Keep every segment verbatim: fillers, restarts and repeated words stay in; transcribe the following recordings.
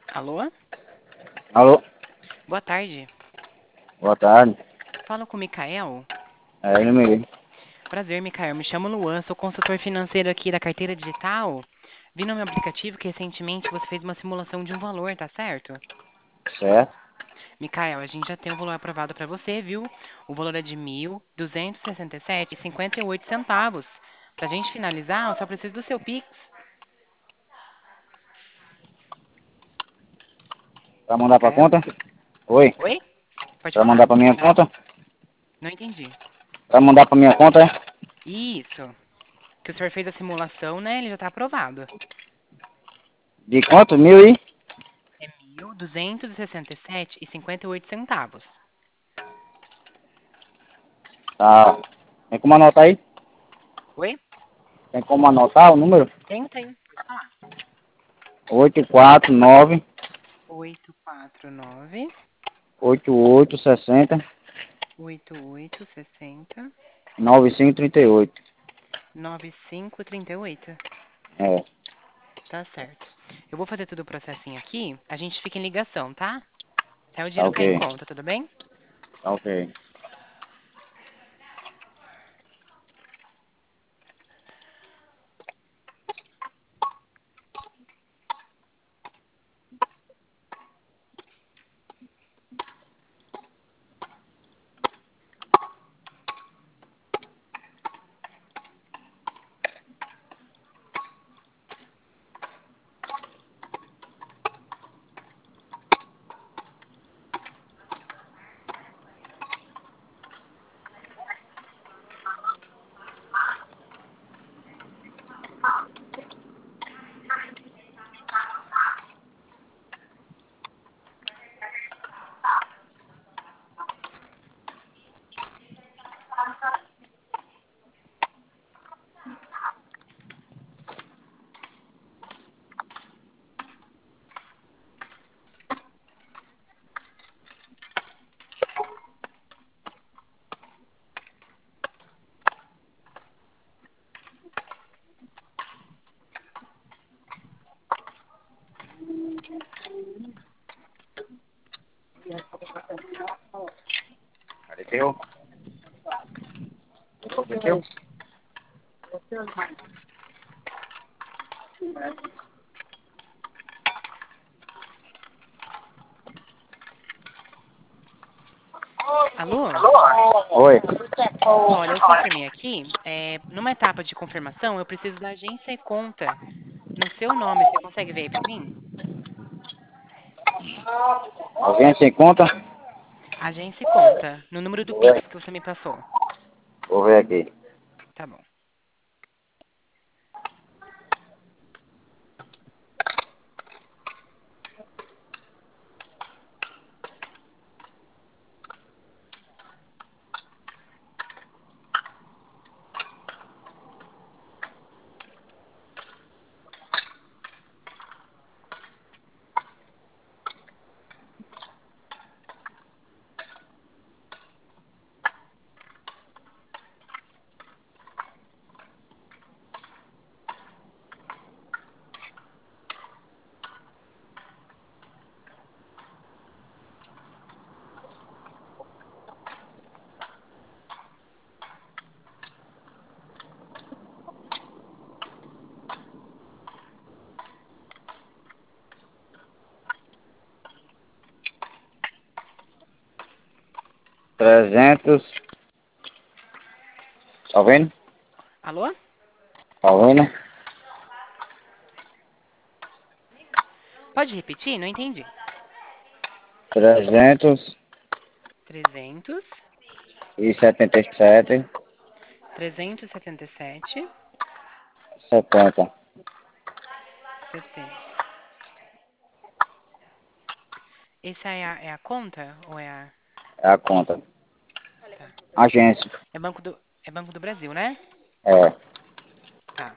Alô? Alô, Boa tarde. boa tarde. Falo com o Mikael. É ele mesmo. Prazer, Mikael. Me chamo Luan, sou consultor financeiro aqui da carteira digital. Vi no meu aplicativo que recentemente você fez uma simulação de um valor, tá certo? Certo? Mikael, a gente já tem um valor aprovado para você, viu? O valor é de mil duzentos e sessenta e sete e cinquenta e oito centavos. Pra gente finalizar, eu só preciso do seu Pix. Pra mandar pra Mikael? conta? Oi. Oi? Pode Pra falar. mandar pra minha conta? Não entendi. Pra mandar pra minha conta, é? Isso. Que o senhor fez a simulação, né? Ele já tá aprovado. De quanto? Mil e? É mil duzentos e sessenta e sete e cinquenta e oito centavos. Tá. Tem como anotar aí? Oi? Tem como anotar o número? Tem, tem. Pode falar. Oito quatro nove Oito quatro nove oito oito sessenta oito oito sessenta nove cinco trinta e oito. nove cinco trinta e oito. É, Tá certo. Eu vou fazer todo o processinho aqui. A gente fica em ligação, tá? Até o tá dinheiro cair em ok. conta, tudo bem? Tá ok. Cadê teu? Cadê teu? Alô? Oi. Olha, eu confirmei aqui. É, numa etapa de confirmação, eu preciso da agência e conta no seu nome. Você consegue ver aí pra mim? Alguém sem conta? Agência e conta, no número do Vou Pix ver, que você me passou. vou ver aqui. Tá bom. Trezentos. Tá vendo? Alô? Tá vendo? Pode repetir? Não entendi. Trezentos Trezentos, e setenta e sete trezentos e setenta e sete, setenta. setenta. Essa é a, é a conta ou é a... É a conta. Tá. Agência. É Banco do, é Banco do Brasil, né? É. Tá.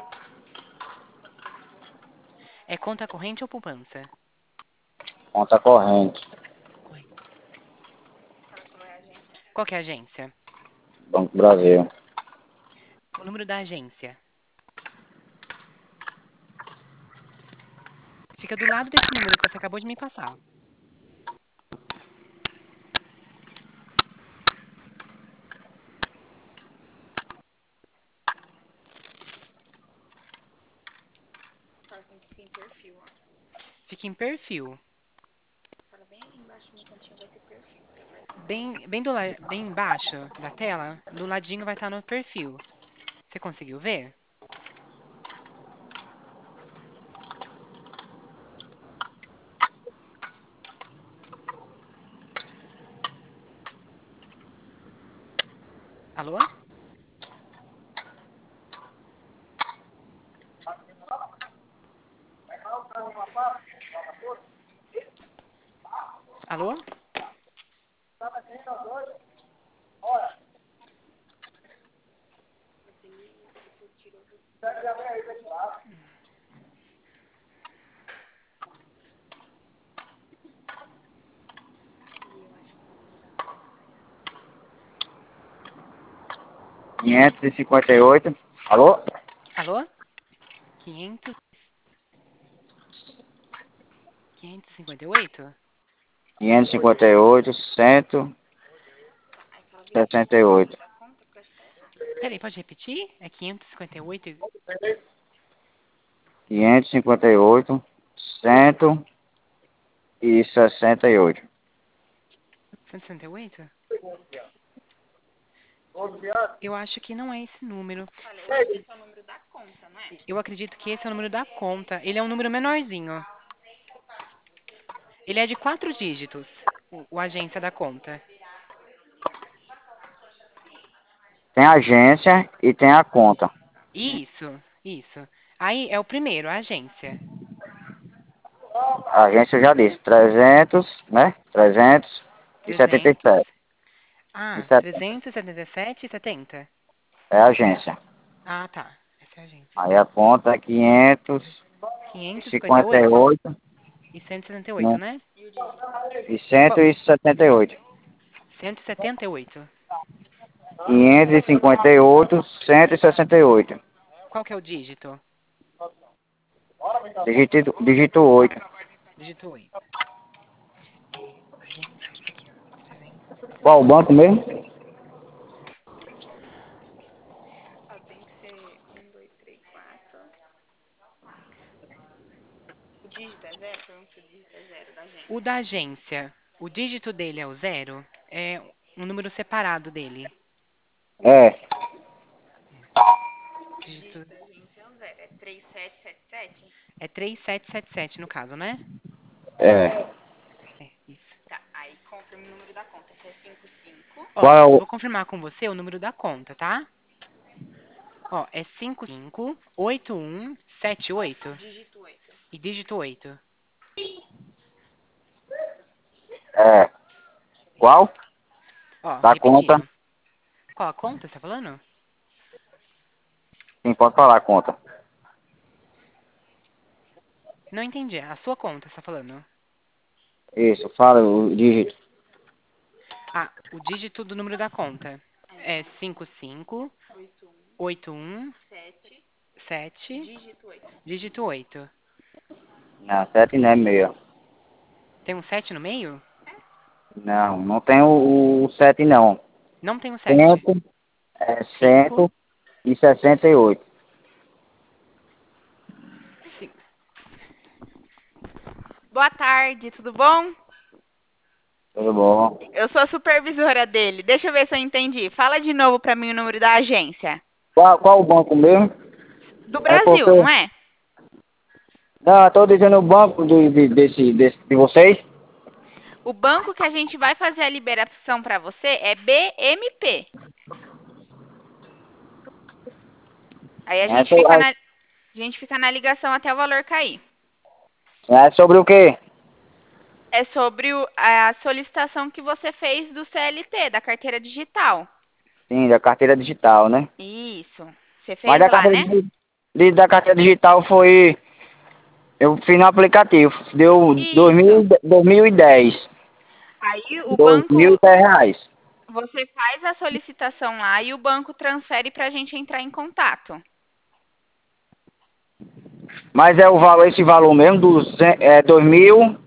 É conta corrente ou poupança? Conta corrente. Corrente. Qual que é a agência? Banco do Brasil. O número da agência. Fica do lado desse número que você acabou de me passar. Fica em perfil. Bem, bem, do, la- bem embaixo da tela, do ladinho vai estar no perfil. Você conseguiu ver? Alô? Alô? quinhentos e cinquenta e oito. Alô? Alô? quinhentos, quinhentos e cinquenta e oito? quinhentos e cinquenta e oito, cento e sessenta e oito. Peraí, pode repetir? É quinhentos e cinquenta e oito e quinhentos e cinquenta e oito, cento e sessenta e oito. cento e sessenta e oito? Eu acho que não é esse número. Eu acredito que esse é o número da conta. Ele é um número menorzinho. Ele é de quatro dígitos, o, o agência da conta. Tem a agência e tem a conta. Isso, isso. Aí é o primeiro, a agência. A agência eu já disse, trezentos, né? trezentos e setenta e trezentos. sete. E Ah, setenta. trezentos e setenta e sete e setenta. É a agência. Ah, tá. Essa é a agência. Aí a conta é quinhentos e quinhentos e cinquenta e cinquenta e oito oito, e cento e setenta e oito, né? né? E Qual? cento e setenta e oito. cento e setenta e oito. quinhentos e cinquenta e oito, cento e sessenta e oito. Qual que é o dígito? Digito, digito oito. Dígito oito. Agência. trezentos. Qual o banco mesmo? O da agência, o dígito dele é o zero? É um número separado dele. É, Dígito é três sete sete sete no caso, né? é. É, isso. Qual Ó, é eu o... vou confirmar com você o número da conta, tá? Ó, é cinco cinco oito um sete oito e dígito oito. É, qual? Ó, Da conta? repetindo. Qual a conta, você tá falando? Sim, pode falar a conta. Não entendi. A sua conta, você tá falando? Isso, fala o dígito. Ah, o dígito do número da conta é cinco cinco oito um sete dígito oito. Não, sete não é meio. Tem um sete no meio? Não, não tem o, o sete não. Não tem um sete. Cento, é Cinco. cento e sessenta e oito. Sim. Boa tarde, tudo bom? Tudo bom. Eu sou a supervisora dele. Deixa eu ver se eu entendi. Fala de novo para mim o número da agência. Qual, qual o banco mesmo? Do É porque... Brasil, não é? Não, eu tô dizendo o banco do, de, desse, desse, de vocês. O banco que a gente vai fazer a liberação para você é B M P. Aí a É, gente so- fica é na, a gente fica na ligação até o valor cair. é sobre o quê? É sobre o- a solicitação que você fez do C L T, da carteira digital. Sim, da carteira digital, né? Isso. Você Mas fez da lá, carteira, né? digi- de- da carteira digital foi... Eu fiz no aplicativo. Deu dois Isso. mil, dois mil e dez. Aí o Dois mil e banco, dez reais. você faz a solicitação lá e o banco transfere para a gente entrar em contato. Mas é o valor, esse valor mesmo, dos é, dois mil,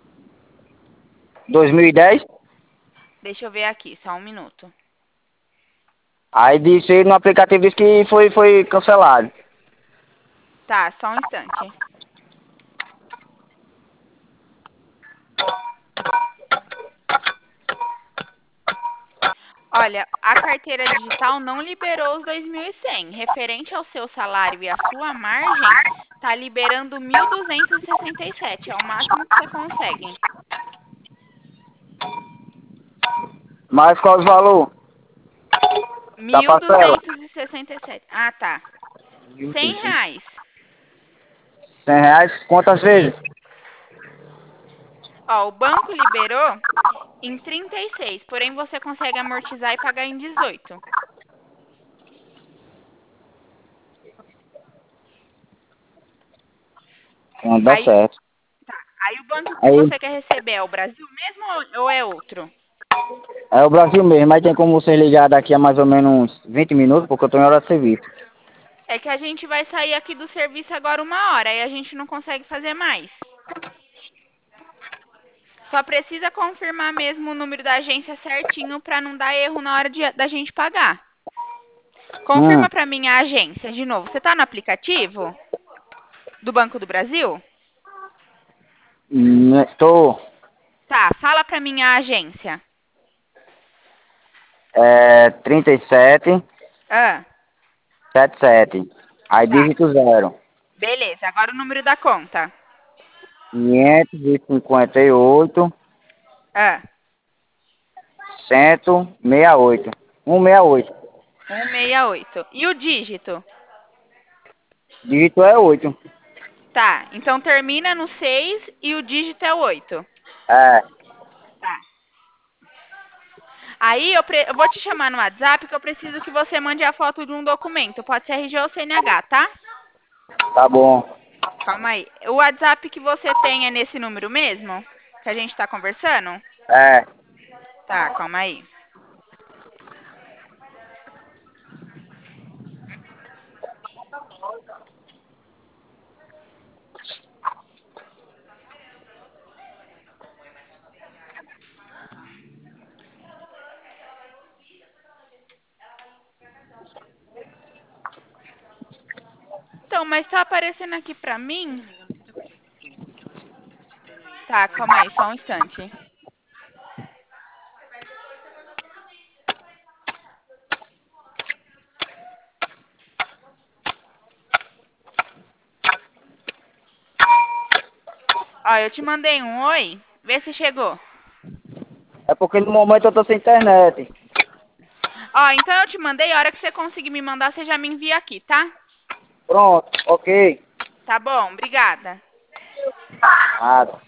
dois mil e dez? Deixa eu ver aqui, só um minuto. Aí disse no aplicativo disse que foi, foi cancelado. Tá, só um instante. Olha, a carteira digital não liberou os dois mil e cem. Referente ao seu salário e à sua margem, tá liberando mil duzentos e sessenta e sete. É o máximo que você consegue. Mas qual o valor da Mil parcela? duzentos e sessenta e sete. Ah, tá. Cem reais. cem reais, quantas vezes? Ó, o banco liberou em trinta e seis, porém você consegue amortizar e pagar em dezoito. Não dá Aí, certo. tá. Aí o banco que Aí, você quer receber é o Brasil mesmo ou- ou é outro? é o Brasil mesmo, mas tem como você ligar daqui a mais ou menos uns vinte minutos, porque eu tô em hora de serviço. É que a gente vai sair aqui do serviço agora uma hora e a gente não consegue fazer mais. Só precisa confirmar mesmo o número da agência certinho para não dar erro na hora de, da gente pagar. Hum, Confirma para mim a agência de novo. Você tá no aplicativo do Banco do Brasil? hum, estou, Tá, fala para mim a agência. é, trinta e sete, Ah, setenta e sete. Aí tá. dígito zero. Beleza, agora o número da conta. quinhentos e cinquenta e oito, Ah, cento e sessenta e oito. cento e sessenta e oito. cento e sessenta e oito. E o dígito? Dígito é oito. Tá, então termina no seis e o dígito é oito. É, Tá. Aí eu, pre- eu vou te chamar no WhatsApp que eu preciso que você mande a foto de um documento. Pode ser R G ou C N H, tá? tá bom. Calma aí. O WhatsApp que você tem é nesse número mesmo? Que a gente tá conversando? É, Tá, calma aí. Então, mas tá aparecendo aqui pra mim? Tá, calma aí, só um instante. Ó, eu te mandei um oi. Vê se chegou. é porque no momento eu tô sem internet. Ó, então eu te mandei. A hora que você conseguir me mandar, você já me envia aqui, tá? Pronto, ok. Tá bom, obrigada. Nada.